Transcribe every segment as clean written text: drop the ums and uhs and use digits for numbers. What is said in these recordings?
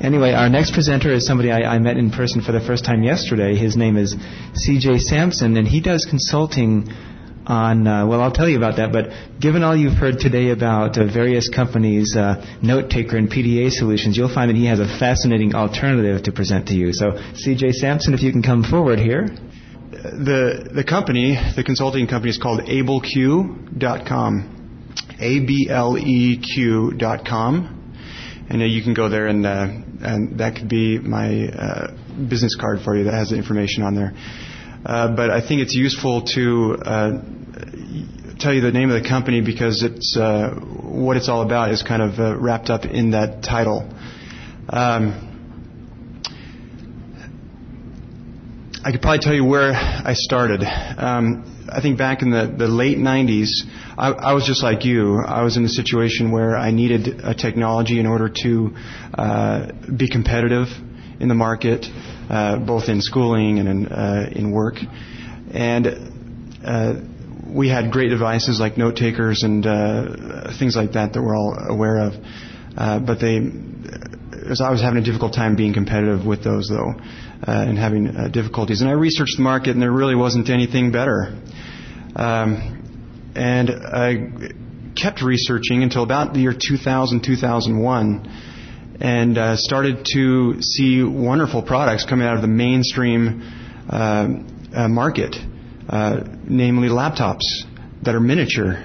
Anyway, our next presenter is somebody I met in person for the first time yesterday. His name is C.J. Sampson, and he does consulting on, well, I'll tell you about that, but given all you've heard today about various companies, Note-Taker and PDA Solutions, you'll find that he has a fascinating alternative to present to you. So, C.J. Sampson, if you can come forward here. The company, the consulting company is called AbleQ.com. ABLEQ.com. And you can go there, and that could be my business card for you that has the information on there. But I think it's useful to tell you the name of the company because it's what it's all about is kind of wrapped up in that title. I could probably tell you where I started. I think back in the late 90s, I was just like you. I was in a situation where I needed a technology in order to be competitive in the market, both in schooling and in work. And we had great devices like note takers and things like that we're all aware of. But I was having a difficult time being competitive with those, though, and having difficulties. And I researched the market, and there really wasn't anything better. And I kept researching until about the year 2000, 2001, and started to see wonderful products coming out of the mainstream market, namely laptops that are miniature.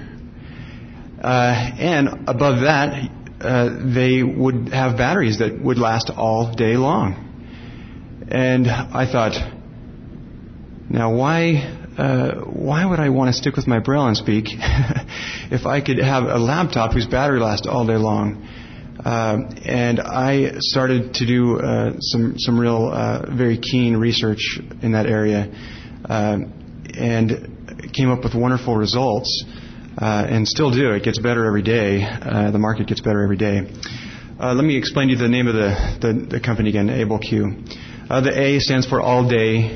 And above that, they would have batteries that would last all day long. And I thought, now why would I want to stick with my Braille and Speak if I could have a laptop whose battery lasts all day long? And I started to do some real very keen research in that area, and came up with wonderful results, and still do. It gets better every day. The market gets better every day. Let me explain to you the name of the company again, AbleQ. The A stands for all day.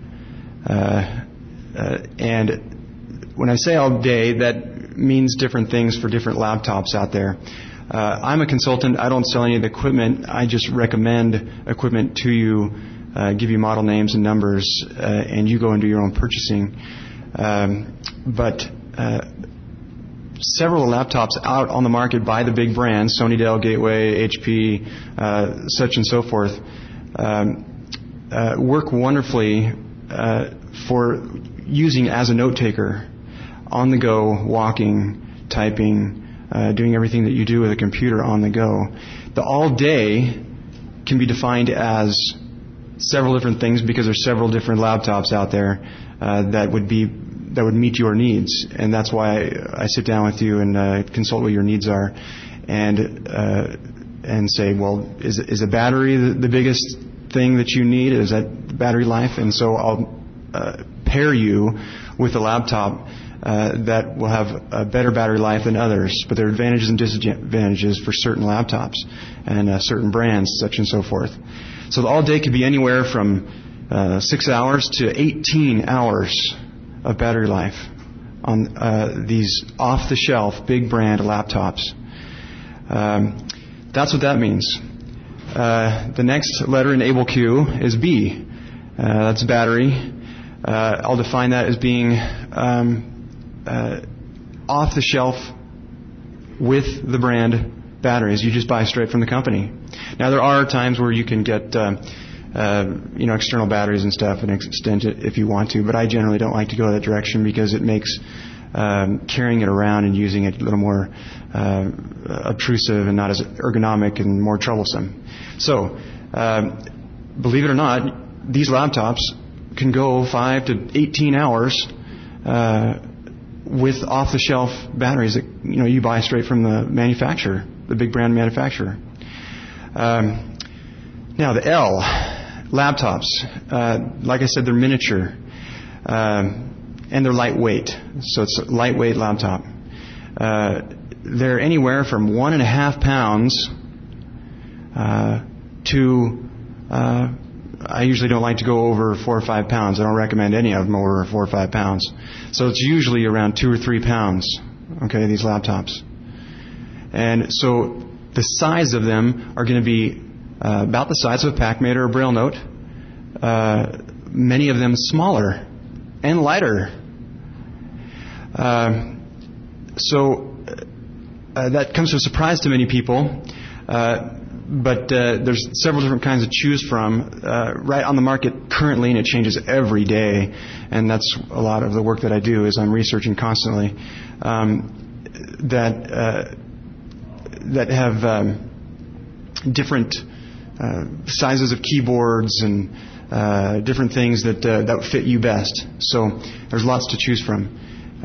And when I say all day, that means different things for different laptops out there. I'm a consultant. I don't sell any of the equipment. I just recommend equipment to you, give you model names and numbers, and you go and do your own purchasing. But several laptops out on the market by the big brands, Sony, Dell, Gateway, HP, such and so forth, work wonderfully for using as a note taker, on the go, walking, typing, doing everything that you do with a computer on the go. The all day can be defined as several different things because there's several different laptops out there that would meet your needs, and that's why I sit down with you and consult what your needs are, and say, well, is a battery the biggest thing that you need? Is that battery life? And so I'll pair you with a laptop that will have a better battery life than others, but there are advantages and disadvantages for certain laptops and certain brands, such and so forth. So the all day could be anywhere from 6 hours to 18 hours of battery life on these off-the-shelf, big brand laptops. That's what that means. The next letter in AbleQ is B. That's battery. I'll define that as being off the shelf with the brand batteries. You just buy straight from the company. Now there are times where you can get external batteries and stuff and extend it if you want to, but I generally don't like to go that direction because it makes carrying it around and using it a little more obtrusive and not as ergonomic and more troublesome. So, believe it or not, these laptops can go 5 to 18 hours with off-the-shelf batteries that you buy straight from the manufacturer, the big brand manufacturer. Now the L, laptops. Like I said, they're miniature and they're lightweight. So it's a lightweight laptop. They're anywhere from 1.5 pounds to I usually don't like to go over 4 or 5 pounds. I don't recommend any of them over 4 or 5 pounds. So it's usually around 2 or 3 pounds, okay, these laptops. And so the size of them are going to be about the size of a PackMate or a Braille note. Many of them smaller and lighter. So that comes as a surprise to many people. But there's several different kinds to choose from right on the market currently, and it changes every day. And that's a lot of the work that I do, is I'm researching constantly that have different sizes of keyboards and different things that fit you best. So there's lots to choose from.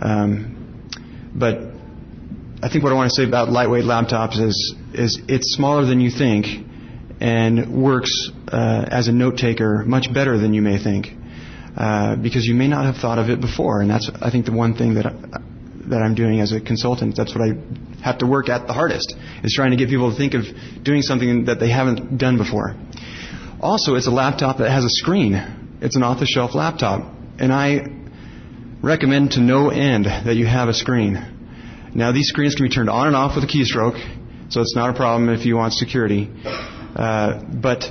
But I think what I want to say about lightweight laptops is it's smaller than you think and works as a note taker much better than you may think, because you may not have thought of it before. And that's, I think, the one thing that I'm doing as a consultant. That's what I have to work at the hardest, is trying to get people to think of doing something that they haven't done before. Also, it's a laptop that has a screen. It's an off-the-shelf laptop. And I recommend to no end that you have a screen. Now, these screens can be turned on and off with a keystroke, so it's not a problem if you want security. But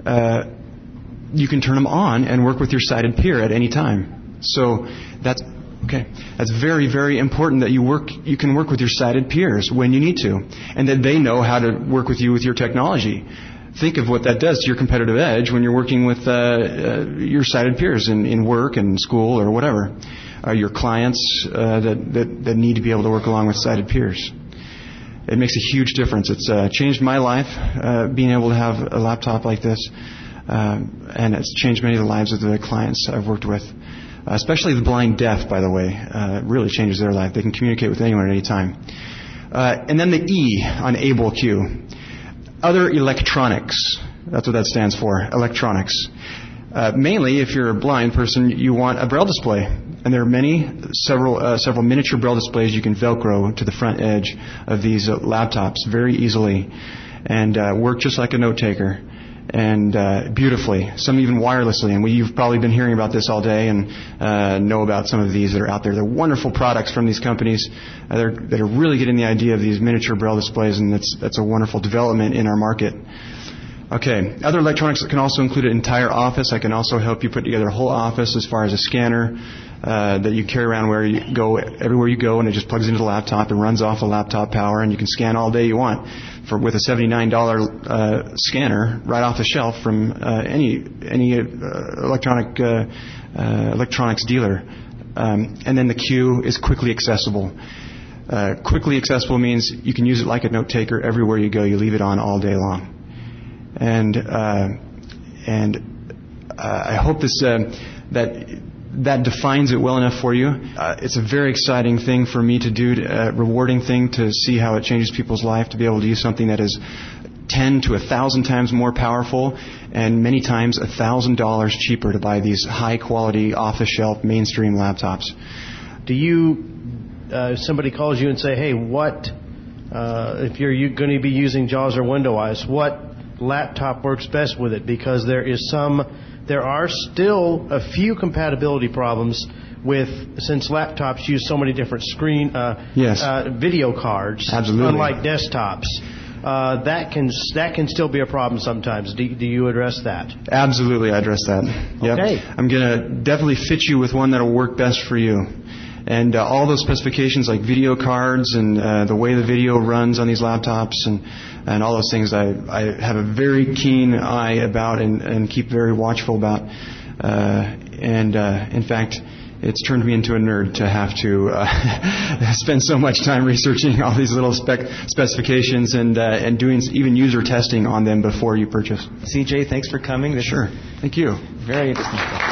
you can turn them on and work with your sighted peer at any time. So that's very, very important that you can work with your sighted peers when you need to, and that they know how to work with you with your technology. Think of what that does to your competitive edge when you're working with your sighted peers in work and school or whatever. Your clients that need to be able to work along with sighted peers. It makes a huge difference. It's changed my life, being able to have a laptop like this, and it's changed many of the lives of the clients I've worked with, especially the blind deaf, by the way. It really changes their life. They can communicate with anyone at any time. And then the E on AbleQ. Other electronics. That's what that stands for, electronics. Mainly, if you're a blind person, you want a Braille display. And there are several miniature Braille displays you can Velcro to the front edge of these laptops very easily, and work just like a note taker, and beautifully. Some even wirelessly. And you've probably been hearing about this all day, and know about some of these that are out there. They're wonderful products from these companies that are really getting the idea of these miniature Braille displays, and that's a wonderful development in our market. Okay, other electronics can also include an entire office. I can also help you put together a whole office as far as a scanner that you carry around everywhere you go, and it just plugs into the laptop and runs off a laptop power, and you can scan all day you want with a $79 scanner right off the shelf from any electronics dealer. And then the Q is quickly accessible. Quickly accessible means you can use it like a note taker everywhere you go. You leave it on all day long. And I hope that defines it well enough for you. It's a very exciting thing for me to do, a rewarding thing to see how it changes people's life, to be able to use something that is 10 to 1,000 times more powerful and many times $1,000 cheaper to buy these high-quality, off-the-shelf, mainstream laptops. Do you, if somebody calls you and say, hey, if you're going to be using JAWS or WindowEyes, what laptop works best with it? Because there are still a few compatibility problems since laptops use so many different video cards, absolutely, unlike desktops. That can still be a problem sometimes. Do you address that? Absolutely, I address that. Yep. Okay. I'm going to definitely fit you with one that will work best for you. And all those specifications like video cards and the way the video runs on these laptops and all those things I have a very keen eye about and keep very watchful about. In fact, it's turned me into a nerd to have to spend so much time researching all these little specifications and doing even user testing on them before you purchase. CJ, thanks for coming. Sure. Thank you. Very interesting.